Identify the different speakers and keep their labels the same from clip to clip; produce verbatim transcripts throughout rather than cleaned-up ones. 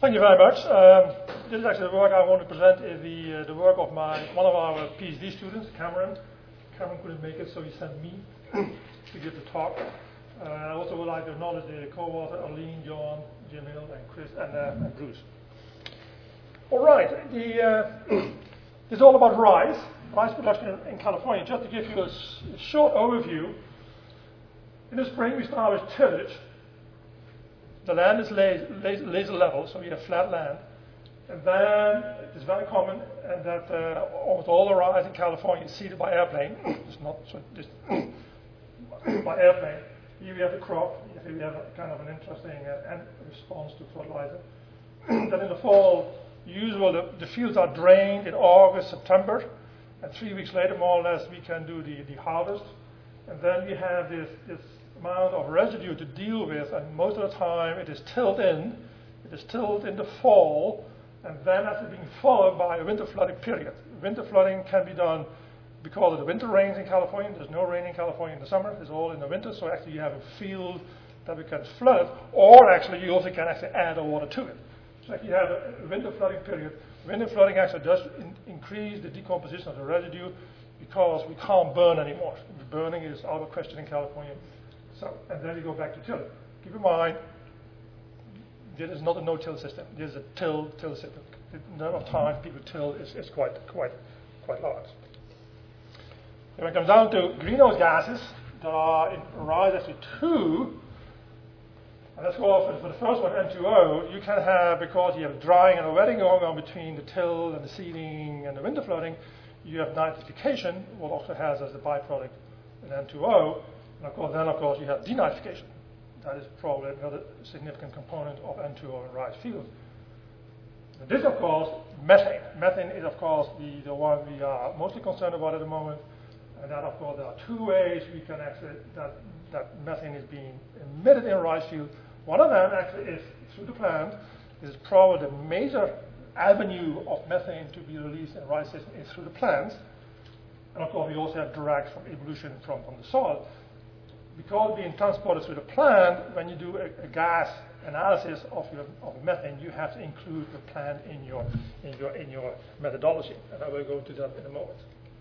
Speaker 1: Thank you very much. Um, this is actually the work I want to present is the, uh, the work of my one of our PhD students, Cameron. Cameron couldn't make it, so he sent me to give the talk. Uh, I also would like to acknowledge the co-author, Arlene, John, Jim Hill, and Chris, and, uh, and Bruce. All right, the, uh, this is all about rice, rice production in, in California. Just to give you a, s- a short overview, in the spring we start with tillage. The land is laser, laser, laser level, so you have flat land. And then it is very common and that uh, almost all the rice in California is seeded by airplane. It's not so just by airplane. Here we have the crop. Here we have a, kind of an interesting uh, end response to fertilizer. Then in the fall, usually the, the fields are drained in August, September, and three weeks later, more or less, we can do the, the harvest. And then we have this, this amount of residue to deal with, and most of the time it is tilled in. It is tilled in the fall, and then after being followed by a winter flooding period. Winter flooding can be done because of the winter rains in California. There's no rain in California in the summer. It's all in the winter, so actually you have a field that we can flood, or actually you also can actually add the water to it. So if you have a winter flooding period, winter flooding actually does in, increase the decomposition of the residue because we can't burn anymore. Burning is out of question in California. So, and then we go back to till. Keep in mind, this is not a no-till system. This is a till-till system. The number of times people till is, is quite, quite, quite large. When it comes down to greenhouse gases, there are in rice actually two. And let's go off for the first one, N two O. You can have, because you have drying and wetting going on between the till and the seeding and the winter flooding, you have nitrification, what also has as a byproduct an N two O. And of course, then of course you have denitrification. That is probably another significant component of N two O in rice fields. And this, of course, methane. Methane is, of course, the, the one we are mostly concerned about at the moment. And that, of course, there are two ways we can actually, that, that methane is being emitted in rice fields. One of them actually is through the plant. This is probably the major avenue of methane to be released in rice system is through the plants. And of course, we also have direct from evolution from, from the soil. Because being transported through the plant, when you do a, a gas analysis of your of methane, you have to include the plant in your in your in your methodology, and I will go into that in a moment.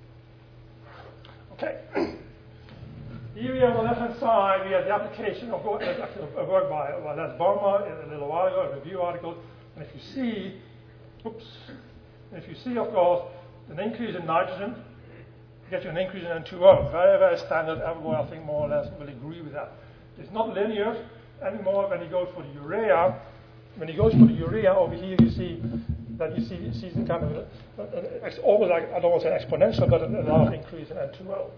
Speaker 1: Okay. Here we have on the left-hand side, we have the application of a work by, by Les Barma a little while ago, a review article, and if you see, oops, if you see, of course, an increase in nitrogen, get you an increase in N two O. Very, very standard. Everyone, I think, more or less will agree with that. It's not linear anymore when you go for the urea. When you go for the urea over here, you see that you see, you see some kind of, a, a, a, almost like, I don't want to say exponential, but a, a large increase in N two O.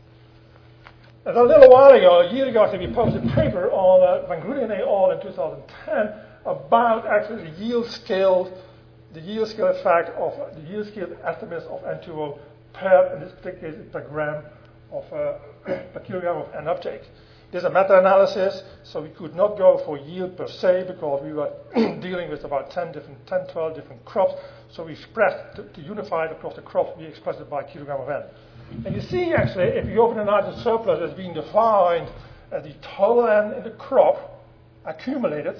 Speaker 1: And a little while ago, a year ago, I think we published a paper on uh, Van Groenen et al. In two thousand ten about actually the yield scale, the yield scale effect of uh, the yield scale estimates of N two O per, in this particular case, per gram of uh, per kilogram of N uptake. There's a meta-analysis, so we could not go for yield per se because we were dealing with about ten, different, ten, twelve different crops. So we expressed to, to unify it across the crops, we expressed it by kilogram of N. And you see, actually, if you open a nitrogen surplus as being defined as the total N in the crop accumulated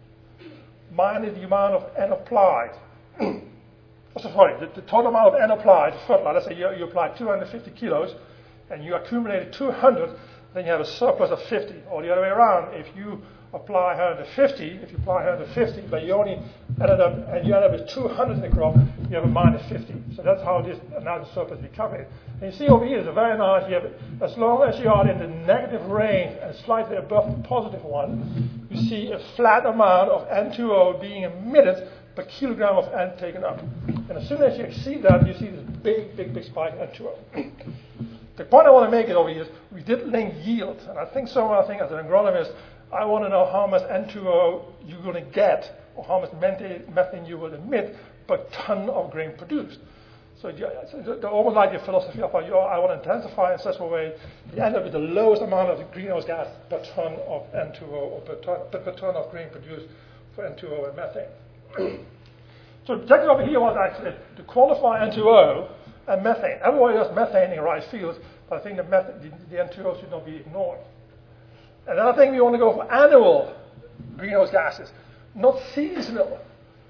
Speaker 1: minus the amount of N applied. Oh, sorry, the, the total amount of N applied, fertilizer, let's say you, you apply two hundred fifty kilos and you accumulated two hundred, then you have a surplus of fifty. Or the other way around, if you apply one hundred fifty, if you apply one hundred fifty, but you only ended up, and you end up with two hundred in the crop, you have a minus fifty. So that's how this nitrogen surplus is calculated. And you see over here, it's a very nice, you have, as long as you are in the negative range and slightly above the positive one, you see a flat amount of N two O being emitted per kilogram of N taken up. And as soon as you exceed that, you see this big, big, big spike in N two O. The point I want to make it over here is we did link yield. And I think so, I think as an agronomist, I want to know how much N two O you're going to get or how much methane you will emit per ton of grain produced. So it's almost like your philosophy of I want to intensify in such a way, you end up with the lowest amount of greenhouse gas per ton of N two O or per ton, per ton of grain produced for N two O and methane. So the objective over here was actually to quantify N two O and methane. Everybody does methane in rice fields, but I think the, methane, the, the N two O should not be ignored. Another thing, we want to go for annual greenhouse gases, not seasonal.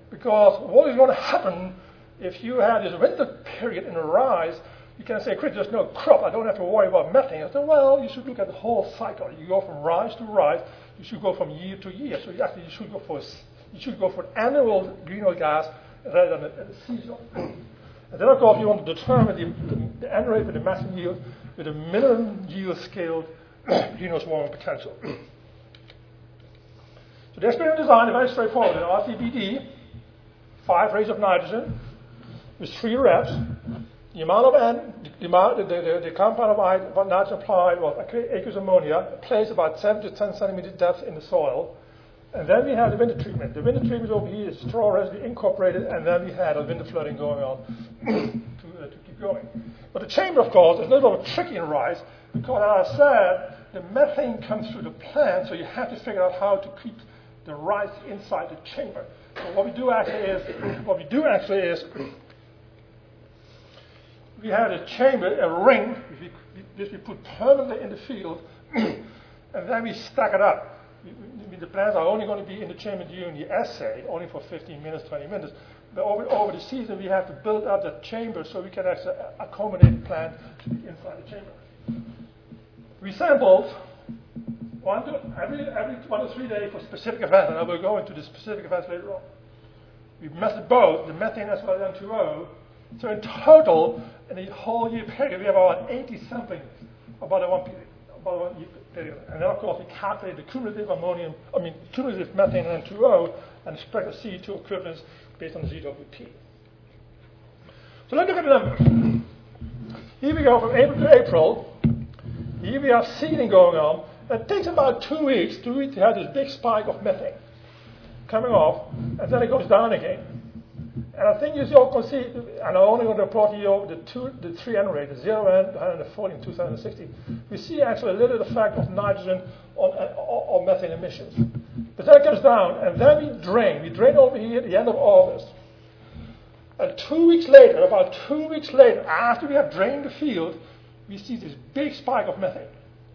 Speaker 1: Because what is going to happen if you have this winter period in the rice? You can say, Chris, there's no crop. I don't have to worry about methane. I said, well, you should look at the whole cycle. You go from rice to rice. You should go from year to year. So you actually you should go for you should go for annual greenhouse gas rather than a, a seasonal. And then, of course, you want to determine the, the, the N rate with the maximum yield with a minimum yield scaled greenhouse warming potential. So the experiment design is very straightforward. An R T B D, five rays of nitrogen with three reps. The amount of N, the, amount, the, the, the compound of nitrogen applied was aqueous ammonia, placed about seven to ten centimeter depth in the soil. And then we have the winter treatment. The winter treatment over here is straw residue incorporated, and then we had a winter flooding going on to, uh, to keep going. But the chamber, of course, is a little bit tricky in rice, because as I said, the methane comes through the plant, so you have to figure out how to keep the rice inside the chamber. So what we do actually is, what we do actually is, we have a chamber, a ring, which we, which we put permanently in the field, and then we stack it up. We, we, the plants are only going to be in the chamber during the assay, only for fifteen minutes, twenty minutes. But over, over the season, we have to build up that chamber so we can actually accommodate the plant to be inside the chamber. We sampled one to, every, every one to three days for specific events, and I will go into the specific events later on. We measured both the methane as well as N two O. So in total, in the whole year period, we have about eighty something about a one period, about one year period. And then, of course, we calculate the cumulative ammonium, I mean, cumulative methane and N two O, and expect the C two equivalence based on Z W P. So let's look at the numbers. Here we go from April to April. Here we have seeding going on. It takes about two weeks to really have this big spike of methane coming off, and then it goes down again. And I think you all can see, and I'm only going to report you the two, the three N rate, the zero N, the one hundred forty, and two thousand sixteen. We see actually a little effect of nitrogen on, on, on methane emissions. But then it comes down, and then we drain. We drain over here at the end of August. And two weeks later, about two weeks later, after we have drained the field, we see this big spike of methane.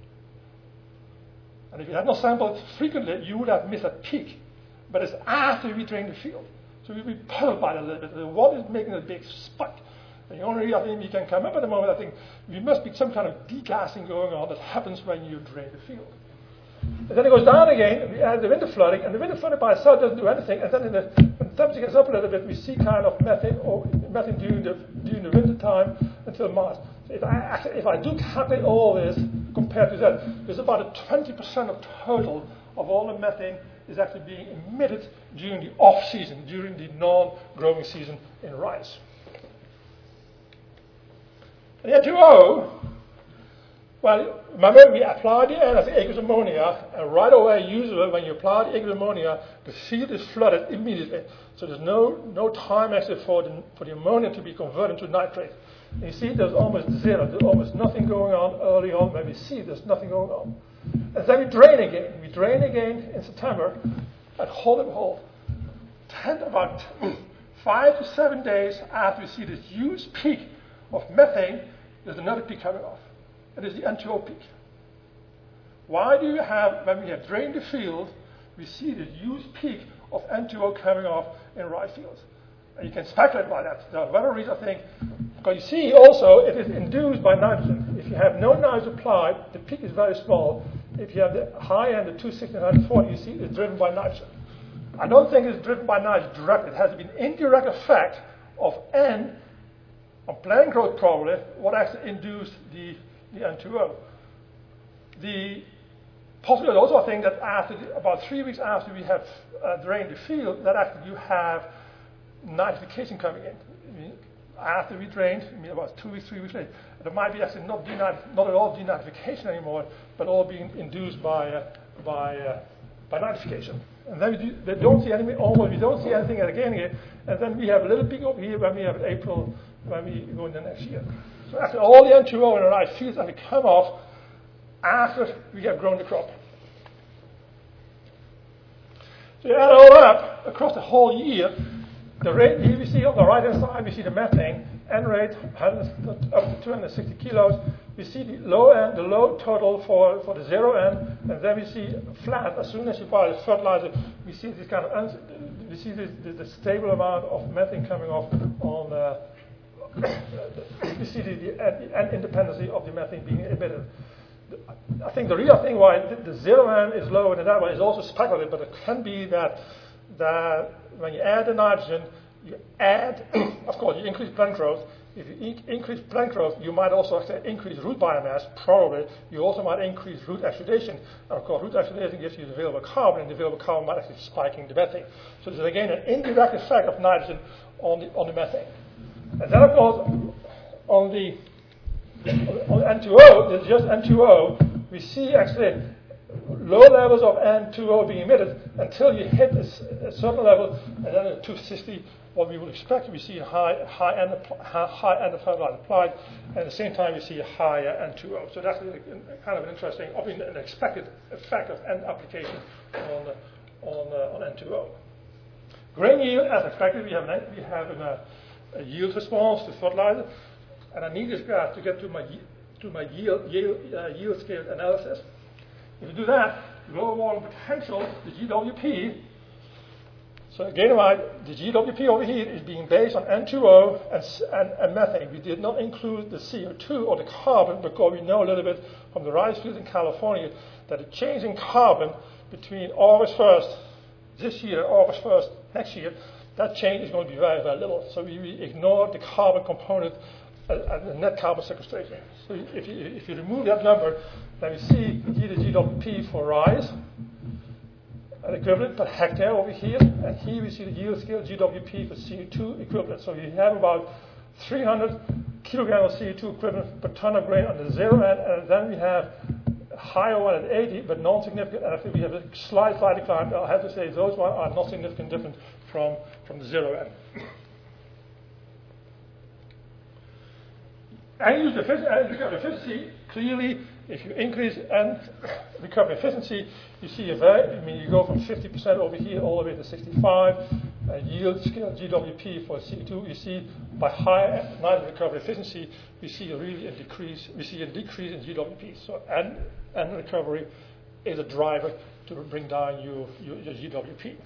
Speaker 1: And if you had not sampled frequently, you would have missed a peak. But it's after we drain the field. So we'll be puzzled by it a little bit. What is making a big spike? And the only I think we can come up at the moment, I think there must be some kind of degassing going on that happens when you drain the field. And then it goes down again, we add the winter flooding, and the winter flooding by itself doesn't do anything. And then in the, when the temperature gets up a little bit, we see kind of methane, or methane during the during the winter time until March. So if I actually, if I do calculate all this compared to that, there's about a twenty percent of total of all the methane is actually being emitted during the off-season, during the non-growing season in rice. And the N two O, well, remember we apply the N as aqueous ammonia, and right away, usually when you apply the aqueous ammonia, the field is flooded immediately. So there's no, no time actually for the, for the ammonia to be converted to nitrate. And you see there's almost zero, there's almost nothing going on early on when we see there's nothing going on. And then we drain again. We drain again in September and hold it hold. Ten, about five to seven days after we see this huge peak of methane, there's another peak coming off. It is the N two O peak. Why do you have, when we have drained the field, we see this huge peak of N two O coming off in rice fields? And you can speculate about that. There are other reasons, I think, because you see also it is induced by nitrogen. If you have no nitrogen applied, the peak is very small. If you have the high end, the two sixty and one forty, you see it's driven by nitrogen. I don't think it's driven by nitrogen directly. It has to be an indirect effect of N on plant growth probably, what actually induced the, the N two O. The possibility also, I think, that after the, about three weeks after we have uh, drained the field, that actually you have nitrification coming in. I mean, after we drained, I mean about two weeks, three weeks later, there might be actually not, denat- not at all denitrification anymore, but all being induced by uh, by uh, by nitrification. And then we, do, they don't see anything, almost we don't see anything again here, and then we have a little peak over here when we have in April, when we go in the next year. So after all the N two O in the rice fields actually come off after we have grown the crop. So you add it all up across the whole year. The rate, here we see on the right hand side, we see the methane, N rate up to two hundred sixty kilos. we see the low end, the low total for, for the zero end, and then we see flat. As soon as you apply the fertilizer, we see this kind of we see this, the, the stable amount of methane coming off on. Uh, we see the, the, the end independency of the methane being emitted. I think the real thing why the, the zero end is lower than that one is also speculative, but it can be that that when you add the nitrogen, you add, of course, you increase plant growth. If you e- increase plant growth, you might also increase root biomass, probably. You also might increase root exudation. And of course, root exudation gives you the available carbon, and the available carbon might actually spiking the methane. So there's again an indirect effect of nitrogen on the on the methane. And then, of course, on the on N two O, there's just N two O, we see actually low levels of N two O being emitted until you hit a, a certain level, and then at two sixty, what we would expect, we see a high, high end, high, high end of fertilizer applied, and at the same time we see a higher N two O. So that's a, a, kind of an interesting, I mean, an expected effect of N application on uh, on uh, on N two O. Grain yield, as expected, we have an, we have an, uh, a yield response to fertilizer, and I need this graph to get to my to my yield yield, uh, yield scale analysis. If you do that, global warming potential, the G W P. So again, the G W P over here is being based on N two O and, and, and methane. We did not include the C O two or the carbon because we know a little bit from the rice fields in California that the change in carbon between August first this year and August first next year, that change is going to be very, very little. So we, we ignore the carbon component and the net carbon sequestration. So if you, if you remove that number, then we see the G W P for rice, an equivalent per hectare over here, and here we see the yield scale G W P for C O two equivalent. So you have about three hundred kilograms of C O two equivalent per ton of grain on the zero end, and then we have a higher one at eighty, but non-significant. And I think we have a slight, slight decline. I'll have to say those ones are not significant different from, from the zero end. And use recovery efficiency. Clearly, if you increase and recovery efficiency, you see a very, I mean, you go from fifty percent over here all the way to sixty-five. Uh, yield scale G W P for C O two, you see by higher nitrogen recovery efficiency, we see a really a decrease. We see a decrease in G W P. So and and recovery is a driver to bring down your, your, your G W P.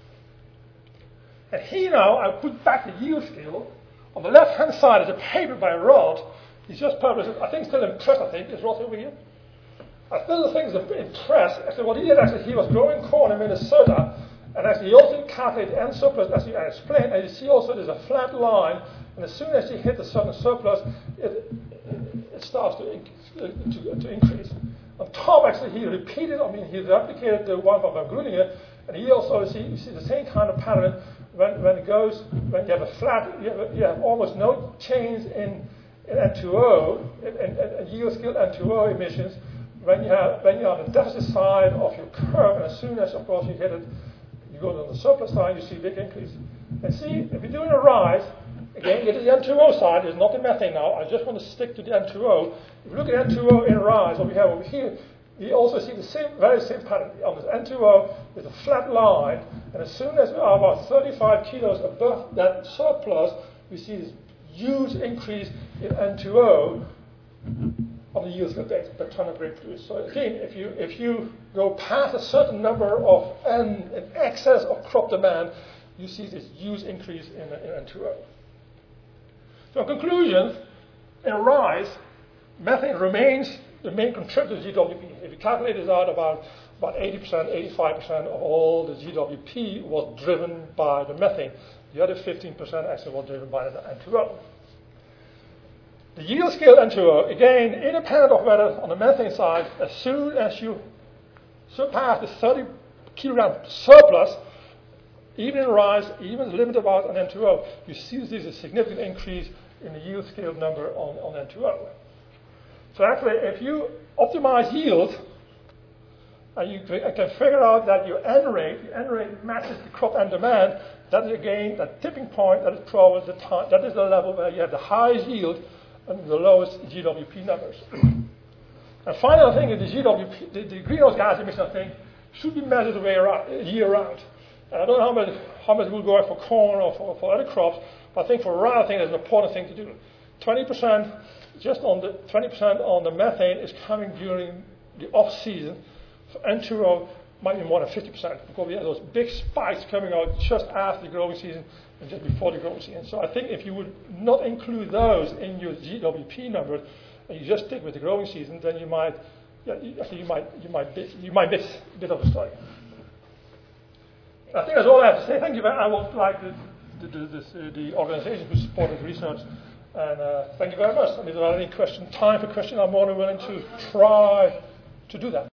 Speaker 1: And here now I put back the yield scale. On the left-hand side is a paper by Rod. He's just published it. I think still in press, I think. Is Ross over here? I still think it's in press. Actually, what he did, actually, he was growing corn in Minnesota, and actually he also calculated N surplus, as I explained, and you see also there's a flat line, and as soon as you hit a certain surplus, it, it starts to, to, to increase. On top, actually, he repeated, I mean, he replicated the one from Gruninger, and he also see, you see the same kind of pattern when, when it goes, when you have a flat, you have, a, you have almost no change in in N two O, in, in, in yield scale N two O emissions, when you have when you're on the deficit side of your curve, and as soon as, of course, you hit it, you go on the surplus side, you see a big increase. And see, if you're doing a rise, again, it is the N two O side, it's not the methane now. I just want to stick to the N two O. If you look at N two O in rise, what we have over here, we also see the same, very same pattern. On this N two O, there's a flat line, and as soon as we are about thirty-five kilos above that surplus, we see this huge increase in N two O on the yield scale base per ton of grain produced. So again, if you if you go past a certain number of N in excess of crop demand, you see this huge increase in, in N two O. So in conclusion, in rise, methane remains the main contributor to G W P. If you calculate this out, about about eighty percent, eighty-five percent of all the G W P was driven by the methane. The other fifteen percent actually was driven by the N two O. The yield scale N two O, again, independent of whether on the methane side, as soon as you surpass the thirty kilogram surplus, even in rise, even limited about on N two O, you see this is a significant increase in the yield scale number on, on N two O. So actually, if you optimize yield, and you can figure out that your N rate, the N rate matches the crop end demand, that is again that tipping point. That is probably the time, that is the level where you have the highest yield and the lowest G W P numbers. And final thing is the G W P, the, the greenhouse gas emission thing, should be measured the way around, year round. And I don't know how much how much will go out for corn or for, for other crops, but I think for rye, I think it's an important thing to do. twenty percent, just on the twenty percent on the methane is coming during the off season. For N two O, might be more than fifty percent because we have those big spikes coming out just after the growing season and just before the growing season. So I think if you would not include those in your G W P number and you just stick with the growing season, then you might, yeah, you, actually you might, you might, you might miss a bit of the study. I think that's all I have to say. Thank you very much. I would like the the, the, this, uh, the organization who supported research, and uh, thank you very much. And if there are any questions, time for questions, I'm more than willing to try to do that.